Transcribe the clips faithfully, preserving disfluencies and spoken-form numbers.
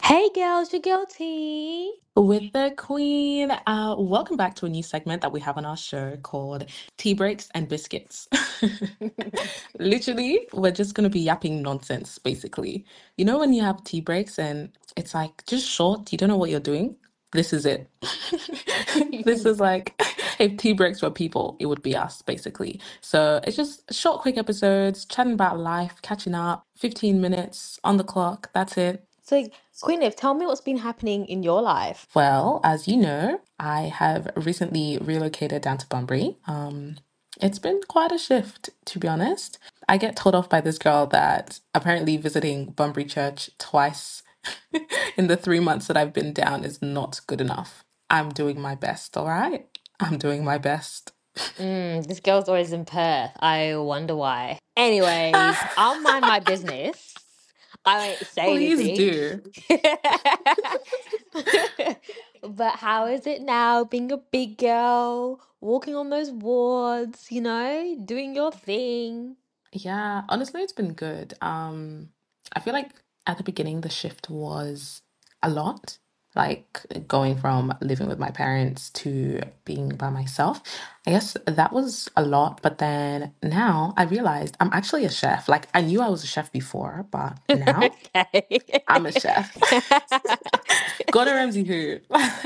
Hey girls, your girl T. With the Queen. Uh, welcome back to a new segment that we have on our show called Tea Breaks and Biscuits. Literally, we're just going to be yapping nonsense, basically. You know, when you have tea breaks and it's like just short, you don't know what you're doing? This is it. This is like if tea breaks were people, it would be us, basically. So it's just short, quick episodes, chatting about life, catching up, fifteen minutes on the clock. That's it. So, Queen, Eve, tell me what's been happening in your life. Well, as you know, I have recently relocated down to Bunbury. Um, it's been quite a shift, to be honest. I get told off by this girl that apparently visiting Bunbury Church twice in the three months that I've been down is not good enough. I'm doing my best, all right? I'm doing my best. Mm, this girl's always in Perth. I wonder why. Anyways, I'll mind my business. I won't say Please anything. do. But how is it now being a big girl, walking on those wards, you know, doing your thing? Yeah, honestly, it's been good. Um, I feel like at the beginning the shift was a lot, like going from living with my parents to being by myself. I guess that was a lot, but then now I realized I'm actually a chef. Like I knew I was a chef before, but now Okay. I'm a chef. Gordon Ramsay who?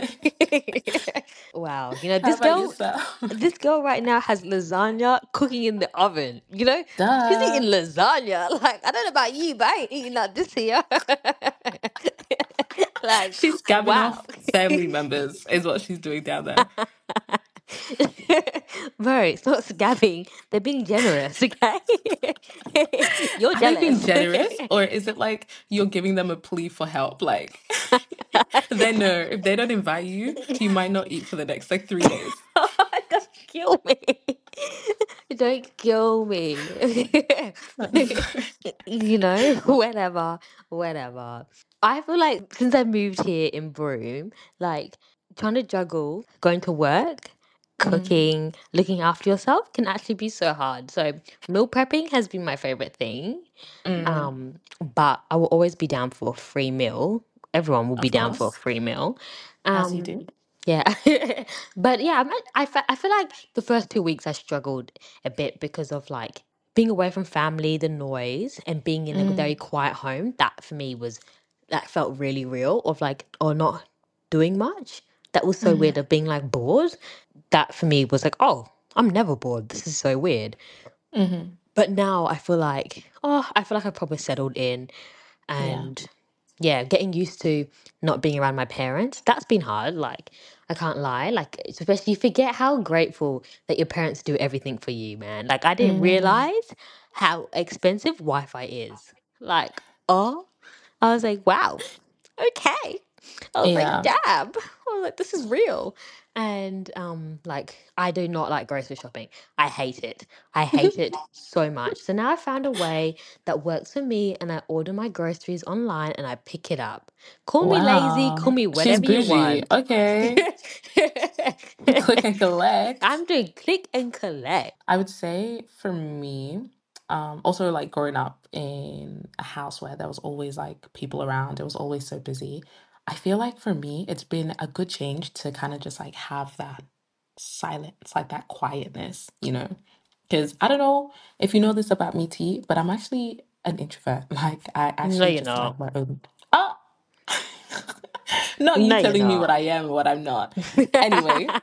Wow, you know, How this about girl, yourself? this girl right now has lasagna cooking in the oven. You know, she's eating Duh. lasagna. Like, I don't know about you, but I ain't eating that this year. Like, She's scabbing wow. off family members, is what she's doing down there. Bro, it's not scabbing. They're being generous, okay? You're Are they being jealous. generous or is it like you're giving them a plea for help? Like they know if they don't invite you, you might not eat for the next like three days. Don't kill me. Don't kill me. I'm sorry. You know, whatever, whatever. I feel like since I moved here in Broome, like trying to juggle going to work, Mm, cooking, looking after yourself can actually be so hard. So meal prepping has been my favorite thing. mm, Um, but I will always be down for a free meal. Everyone will be of down for a course, free meal. as you Um, do. yeah. But yeah, I'm, not- I, fe- I feel like the first two weeks I struggled a bit because of like being away from family, the noise, and being in a very Mm, quiet home. That for me was, that felt really real of like, or not doing much. That was so mm, weird of being like bored. That for me was like, oh, I'm never bored. This is so weird. hmm. But now I feel like, oh, I feel like I've probably settled in Yeah. and yeah, getting used to not being around my parents. That's been hard. Like, I can't lie. Like, especially you forget how grateful that your parents do everything for you, man. Like, I didn't Mm, realize how expensive Wi Fi is. Like, oh, I was like, wow, okay. I was like, yeah. damn. I was like, this is real. And um, like I do not like grocery shopping. I hate it. I hate it so much. So now I found a way that works for me and I order my groceries online and I pick it up. Call me lazy, call Wow. me She's whatever you bougie. want. Okay. Click and collect. I'm doing click and collect. I would say for me, um, also like growing up in a house where there was always like people around, it was always so busy. I feel like for me, it's been a good change to kind of just like have that silence, like that quietness, you know? Because I don't know if you know this about me, T, but I'm actually an introvert. Like I No, actually you're just like not. my own. Oh, not you No, you're telling me what not. I am and what I'm not. Anyway.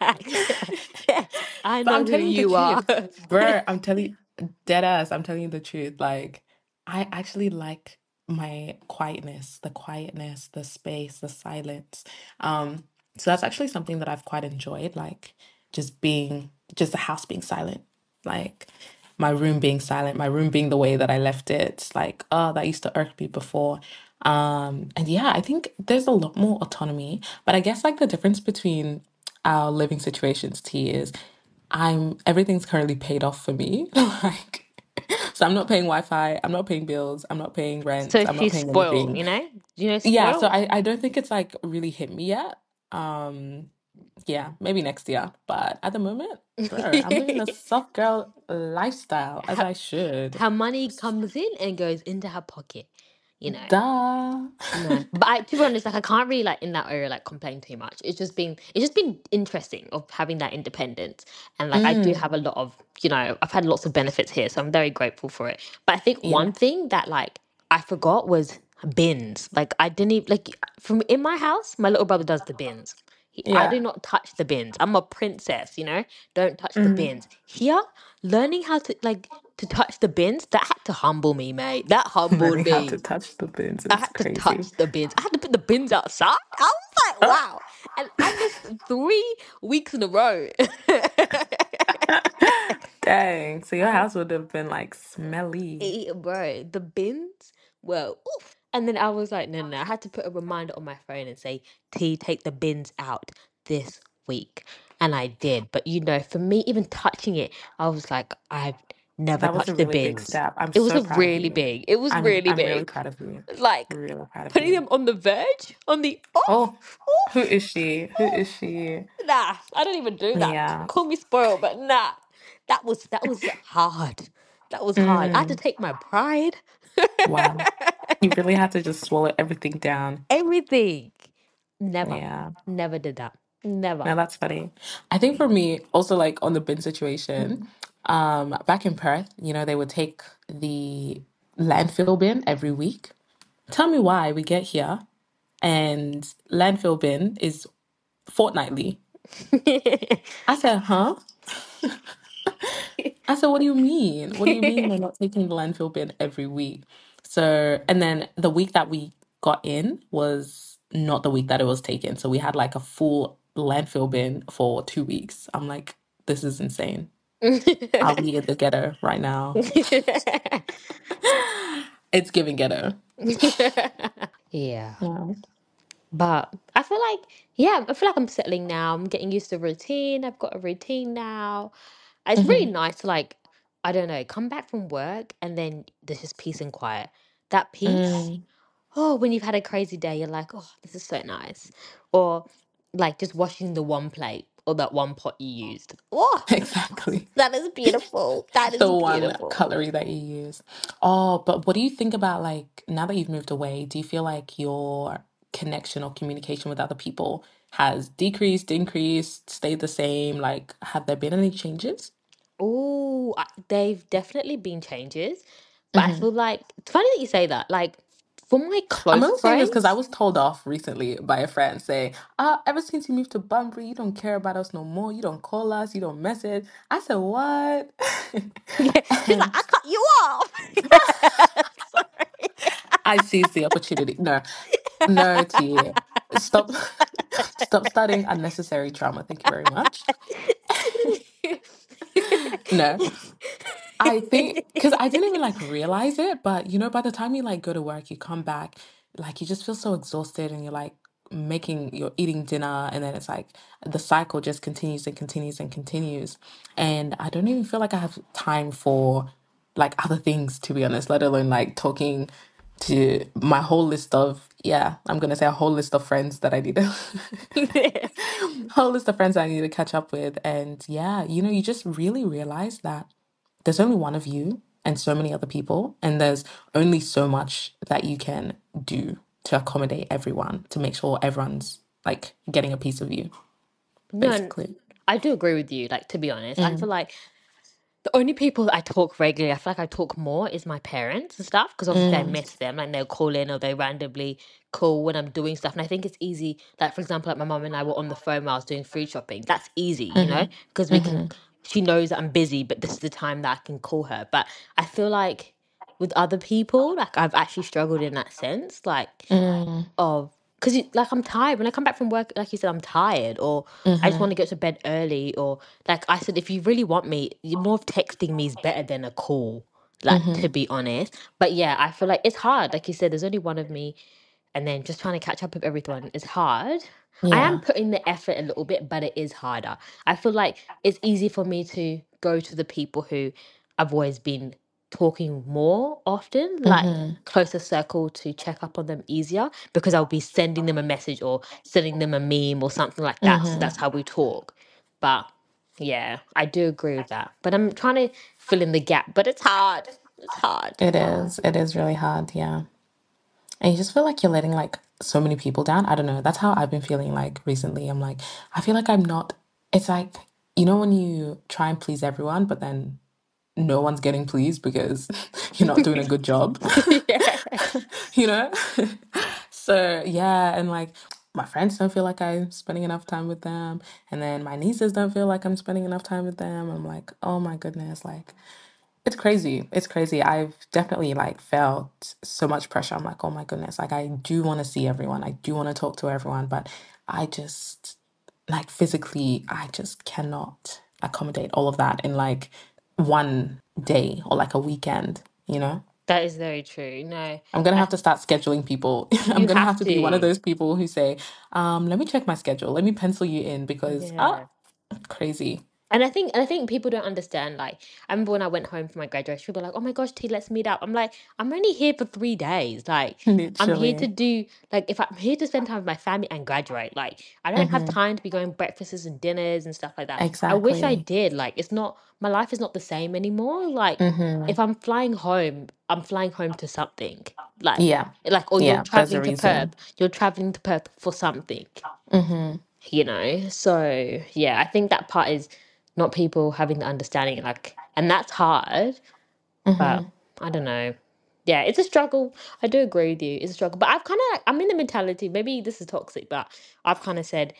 I But know I'm who telling you the you are. truth, bro. I'm telling you, dead ass. I'm telling you the truth. Like, I actually like my quietness, the quietness, the space, the silence. Um, so that's actually something that I've quite enjoyed. Like, just being, just the house being silent. Like, my room being silent, my room being the way that I left it. Like, oh, that used to irk me before. Um, and yeah, I think there's a lot more autonomy. But I guess like the difference between our living situations, T, is I'm everything's currently paid off for me. Like, so I'm not paying Wi-Fi, I'm not paying bills, I'm not paying rent, So I'm not she's paying spoiled, anything. you know? Do you know Yeah, so spoiled? I, I don't think it's like really hit me yet. Um, yeah, maybe next year. But at the moment, bro, I'm living the soft girl lifestyle as her, I should. her money comes in and goes into her pocket. you know. Duh. No, but I, to be honest, like I can't really like in that area like complain too much. It's just been it's just been interesting of having that independence, and like I do Mm, have a lot of you know I've had lots of benefits here, so I'm very grateful for it. But I think yeah. one thing that like I forgot was bins. Like I didn't even like from in my house, my little brother does the bins. He, I Yeah. do not touch the bins. I'm a princess, you know. Don't touch the Mm. bins. Here, learning how to like to touch the bins that had to humble me, mate. That humbled Learning how to me. touch the bins I is had to crazy. touch the bins. I had to put the bins outside. I was like, wow. And I missed three weeks in a row. Dang. So your I, house would have been like smelly. eh, bro, the bins were oof. And then I was like, no, no, no. I had to put a reminder on my phone and say, T, take the bins out this week. And I did. But you know, for me, even touching it, I was like, I've never That was a touched the really big bins. step. I'm It was so a proud of really you. big, it was I'm really I'm really big. proud of you. Like Really proud of putting you. them on the verge, on the off, Oh, who off. is she? Who is she? Nah, I don't even do that. Yeah. Call me spoiled, but nah, that was that was hard. That was hard. I had to Mm, take my pride, wow. You really had to just swallow everything down. everything. Never, Yeah. never did that. Never. No, that's funny. I think for me, also like on the bin situation, um, back in Perth, you know, they would take the landfill bin every week. Tell me why we get here and landfill bin is fortnightly. I said, huh? I said, what do you mean? What do you mean we're not taking the landfill bin every week? So, and then the week that we got in was not the week that it was taken. So we had like a full landfill bin for two weeks. I'm like, this is insane. Are we in the ghetto right now? It's giving ghetto. Yeah. Yeah. But I feel like, yeah, I feel like I'm settling now. I'm getting used to routine. I've got a routine now. It's really Hmm. nice to like, I don't know, come back from work and then there's just peace and quiet. That peace, Mm, oh, when you've had a crazy day, you're like, oh, this is so nice. Or like just washing the one plate or that one pot you used. Oh, exactly. that is beautiful. That is The one beautiful. cutlery that you use. Oh, but what do you think about like now that you've moved away, do you feel like your connection or communication with other people has decreased, increased, stayed the same? Like, have there been any changes? Oh, they've definitely been changes. But I Hmm. feel like it's funny that you say that. Like for my I'm close only saying this because I friends, was told off recently by a friend saying, uh, ever since you moved to Bunbury, you don't care about us no more. You don't call us, you don't message. I said, what? yeah, she's like, And I cut you off. Sorry. I seized the opportunity. No, no, T. Stop, stop starting unnecessary trauma. Thank you very much. No, I think because I didn't even like realize it, but you know, by the time you like go to work, you come back, like you just feel so exhausted and you're like making, you're eating dinner, and then it's like the cycle just continues and continues and continues. And I don't even feel like I have time for like other things, to be honest, let alone like talking to my whole list of, yeah, I'm gonna say a whole list of friends that I need to whole list of friends that I need to catch up with. And yeah, you know, you just really realize that there's only one of you and so many other people, and there's only so much that you can do to accommodate everyone to make sure everyone's like getting a piece of you, No, n- basically. I do agree with you. Like to be honest, I feel Mm, like the only people that I talk regularly, I feel like I talk more is my parents and stuff because obviously I mm, miss them. Like they'll call in or they randomly call when I'm doing stuff. And I think it's easy. Like for example, like my mom and I were on the phone while I was doing food shopping. That's easy, you know, mm-hmm, because we can. mm-hmm, She knows that I'm busy, but this is the time that I can call her. But I feel like with other people, like I've actually struggled in that sense. Like mm, of because like I'm tired when I come back from work. Like you said, I'm tired, or I just mm-hmm, want to go to bed early, or like I said, if you really want me, you more of texting me is better than a call. Like mm-hmm. to be honest, but yeah, I feel like it's hard. Like you said, there's only one of me, and then just trying to catch up with everyone is hard. I am Yeah. putting the effort a little bit, but it is harder. I feel like it's easy for me to go to the people who I've always been talking more often, like Mm-hmm, closer circle to check up on them easier because I'll be sending them a message or sending them a meme or something like that. So mm-hmm. that's how we talk. But yeah, I do agree with that. But I'm trying to fill in the gap, but it's hard. It's hard. It is. It is really hard. Yeah. And you just feel like you're letting like so many people down. I don't know. That's how I've been feeling like recently. I'm like, I feel like I'm not, it's like, you know, when you try and please everyone, but then no one's getting pleased because you're not doing a good job, Yeah. you know? So, yeah. And like, my friends don't feel like I'm spending enough time with them. And then my nieces don't feel like I'm spending enough time with them. I'm like, oh my goodness. Like, it's crazy. It's crazy. I've definitely like felt so much pressure. I'm like, oh my goodness. Like I do want to see everyone. I do want to talk to everyone, but I just like physically, I just cannot accommodate all of that in like one day or like a weekend, you know? That is very true. No, I'm gonna I, have to start scheduling people. I'm you gonna have have to be one of to. those people who say, um, let me check my schedule. Let me pencil you in because ah, Yeah. crazy. And I think and I think people don't understand. Like, I remember when I went home for my graduation, people were like, "Oh my gosh, T, let's meet up." I'm like, I'm only here for three days. Like, I'm here to Literally. do like if I'm here to spend time with my family and graduate. Like, I don't have Mm-hmm. time to be going breakfasts and dinners and stuff like that. I wish I Exactly. did. Like, it's not my life is not the same anymore. Like, Mm-hmm. if I'm flying home, I'm flying home to something. Like, Yeah. like, or you're Yeah, there's a traveling to Perth. reason. You're traveling to Perth for something, Mm-hmm. you know. So yeah, I think that part is not people having the understanding, like, and that's hard. But Mm-hmm. I don't know. Yeah, it's a struggle. I do agree with you. It's a struggle, but I've kind of like, I'm in the mentality. Maybe this is toxic, but I've kind of said,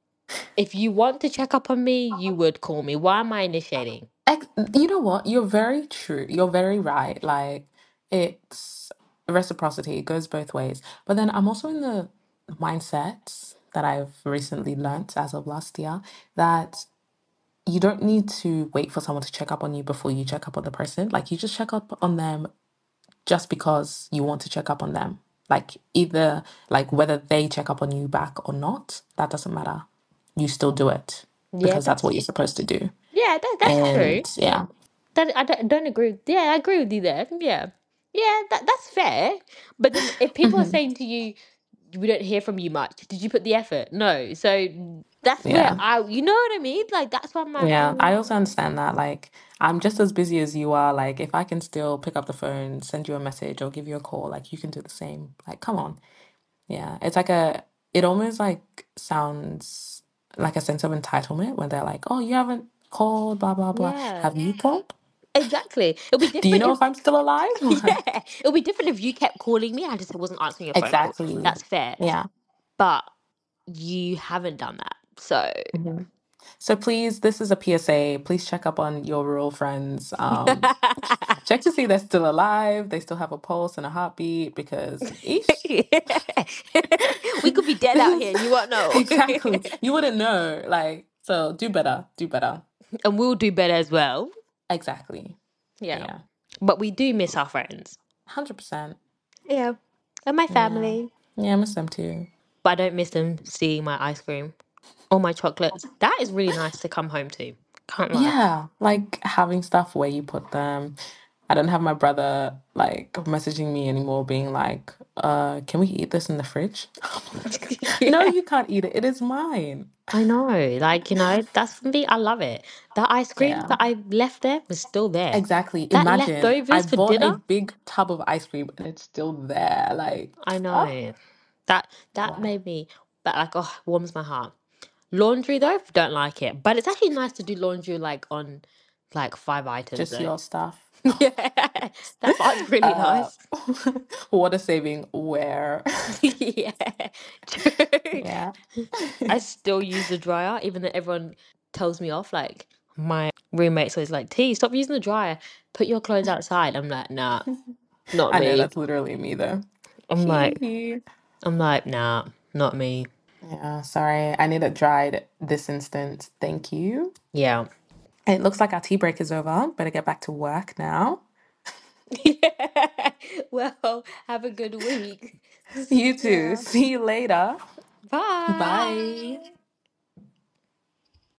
if you want to check up on me, you would call me. Why am I initiating? Ex- you know what? You're very true. You're very right. Like it's reciprocity. It goes both ways. But then I'm also in the mindset that I've recently learnt as of last year that you don't need to wait for someone to check up on you before you check up on the person. Like you just check up on them just because you want to check up on them. Like either like whether they check up on you back or not, that doesn't matter. You still do it Yeah, because that's what that's you're supposed to do. yeah, that that's true. And yeah. That I don't, don't agree. With, yeah, I agree with you there. Yeah, yeah, that that's fair. But then if people are Hmm. saying to you, we don't hear from you much. Did you put the effort? No. So that's where Yeah. I, you know what I mean? Like that's why I'm like, Yeah. I mm, also understand that. Like, I'm just as busy as you are. Like, if I can still pick up the phone, send you a message, or give you a call, like, you can do the same. Like, come on. Yeah. It's like a, it almost like sounds like a sense of entitlement when they're like, oh, you haven't called, blah, blah, blah. yeah, Have you called? exactly. It'll be Do you different know if, if I'm still alive? Like, yeah, it'll be different if you kept calling me. I just wasn't answering your phone call. exactly. That's fair. Yeah. But you haven't done that. So Hmm. So please, this is a P S A. Please check up on your rural friends. Um, check to see they're still alive, they still have a pulse and a heartbeat because ish. we could be dead out here This and you won't know. exactly. You wouldn't know. Like, so do better. Do better. And we'll do better as well. Exactly. Yeah. Yeah. But we do miss our friends. one hundred percent. Yeah. And my Yeah. family. Yeah, I miss them too. But I don't miss them seeing my ice cream or my chocolates. That is really nice to come home to. Can't lie. Yeah, like having stuff where you put them. I don't have my brother like messaging me anymore, being like, uh, can we eat this in the fridge? No, Yeah. you can't eat it. It is mine. I know. Like, you know, that's for me. I love it. That ice cream Yeah, that I left there was still there. exactly. That Imagine I leftovers for bought a dinner. big tub of ice cream and it's still there. Like, I oh, know. That that wow. made me that like oh warms my heart. Laundry though, don't like it. But it's actually nice to do laundry like on like five items Just though. your stuff. Yeah. That part's really Uh, nice. water saving where? Yeah. True. Yeah. I still use the dryer, even though everyone tells me off. Like my roommate's always like, T, stop using the dryer. Put your clothes outside. I'm like, nah, not I know me. that's literally me though. I'm Hee like, hee. I'm like, nah, not me. Yeah, sorry. I need it dried this instant. Thank you. Yeah. It looks like our tea break is over. Better get back to work now. Yeah. Well, have a good week. See You too. ya. See you later. Bye. Bye.